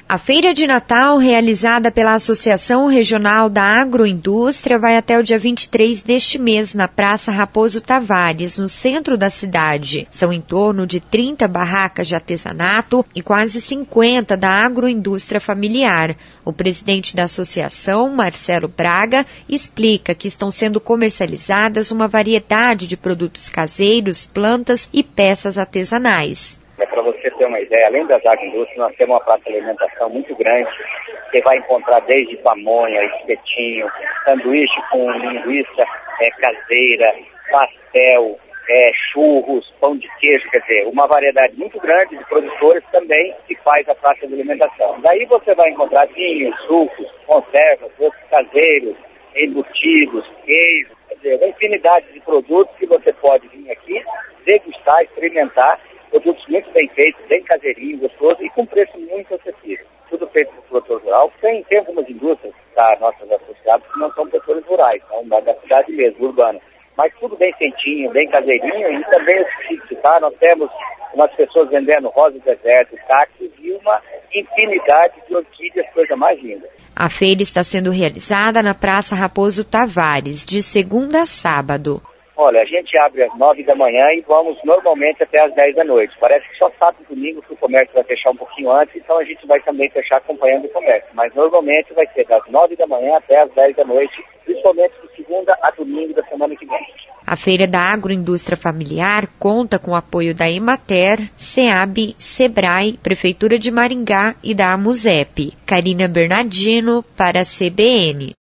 A Feira de Natal, realizada pela Associação Regional da Agroindústria, vai até o dia 23 deste mês na Praça Raposo Tavares, no centro da cidade. São em torno de 30 barracas de artesanato e quase 50 da agroindústria familiar. O presidente da associação, Marcelo Braga, explica que estão sendo comercializadas uma variedade de produtos caseiros, plantas e peças artesanais. Para você ter uma ideia, além das agroindústrias, nós temos uma praça de alimentação muito grande. Você vai encontrar desde pamonha, espetinho, sanduíche com linguiça caseira, pastel, churros, pão de queijo, quer dizer, uma variedade muito grande de produtores também que faz a praça de alimentação. Daí você vai encontrar vinhos, sucos, conservas, doces caseiros, embutidos, queijos, quer dizer, uma infinidade de produtos que você pode vir aqui, degustar, experimentar. Produtos muito bem feitos, bem caseirinhos, gostosos e com preço muito acessível. Tudo feito por produtor rural. Tem algumas indústrias nossas associadas que não são produtores rurais, são da cidade mesmo, urbana. Mas tudo bem feitinho, bem caseirinho e também os sítios, tá? Nós temos umas pessoas vendendo rosa do deserto, cactos e uma infinidade de orquídeas, coisa mais linda. A feira está sendo realizada na Praça Raposo Tavares, de segunda a sábado. Olha, a gente abre às 9 da manhã e vamos normalmente até às 10 da noite. Parece que só sábado e domingo que o comércio vai fechar um pouquinho antes, então a gente vai também fechar acompanhando o comércio. Mas normalmente vai ser das 9 da manhã até às 10 da noite, principalmente de segunda a domingo da semana que vem. A Feira da Agroindústria Familiar conta com o apoio da Emater, SEAB, SEBRAE, Prefeitura de Maringá e da AMUSEP. Karina Bernardino para a CBN.